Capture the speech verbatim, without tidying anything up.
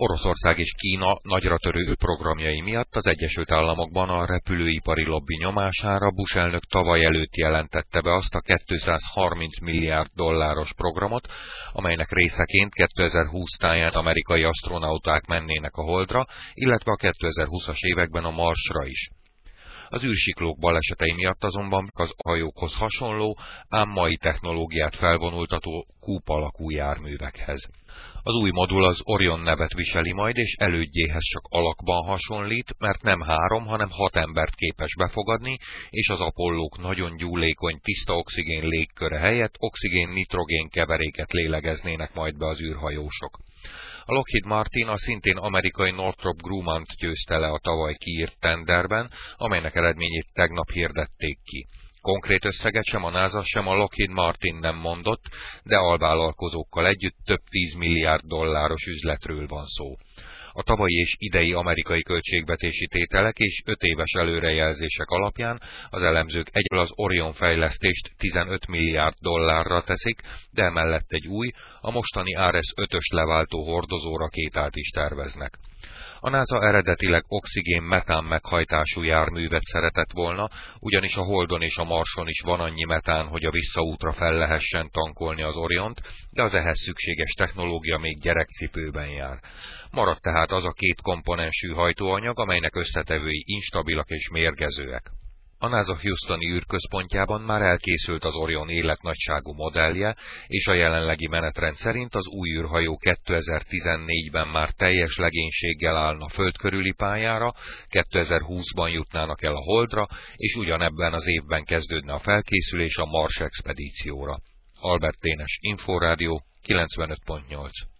Oroszország és Kína nagyra törő programjai miatt az Egyesült Államokban a repülőipari lobby nyomására Bush elnök tavaly előtt jelentette be azt a kétszázharminc milliárd dolláros programot, amelynek részeként kétezer-húsz táján amerikai asztronauták mennének a Holdra, illetve a kétezer-húszas években a Marsra is. Az űrsiklók balesetei miatt azonban az hajókhoz hasonló, ám mai technológiát felvonultató kúp alakú járművekhez. Az új modul az Orion nevet viseli majd, és elődjéhez csak alakban hasonlít, mert nem három, hanem hat embert képes befogadni, és az Apollók nagyon gyúlékony, tiszta oxigén légköre helyett oxigén-nitrogén keveréket lélegeznének majd be az űrhajósok. A Lockheed Martin a szintén amerikai Northrop Grumman győzte le a tavaly kiírt tenderben, amelynek eredményét tegnap hirdették ki. Konkrét összeget sem a NASA, sem a Lockheed Martin nem mondott, de alvállalkozókkal együtt több tízmilliárd dolláros üzletről van szó. A tavalyi és idei amerikai költségvetési tételek és öt éves előrejelzések alapján az elemzők egyből az Orion fejlesztést tizenöt milliárd dollárra teszik, de emellett egy új, a mostani Ares ötös leváltó hordozó rakétát is terveznek. A NASA eredetileg oxigén-metán meghajtású járművet szeretett volna, ugyanis a Holdon és a Marson is van annyi metán, hogy a visszaútra fel lehessen tankolni az Oriont, de az ehhez szükséges technológia még gyerekcipőben jár. Maradt tehát az a két komponensű hajtóanyag, amelynek összetevői instabilak és mérgezőek. A NASA Houstoni űrközpontjában már elkészült az Orion életnagyságú modellje, és a jelenlegi menetrend szerint az új űrhajó kétezer-tizennégyben már teljes legénységgel állna föld körüli pályára, kétezer-húszban jutnának el a Holdra, és ugyanebben az évben kezdődne a felkészülés a Mars expedícióra. Albert Dénes, Inforádió, kilencvenöt pont nyolc.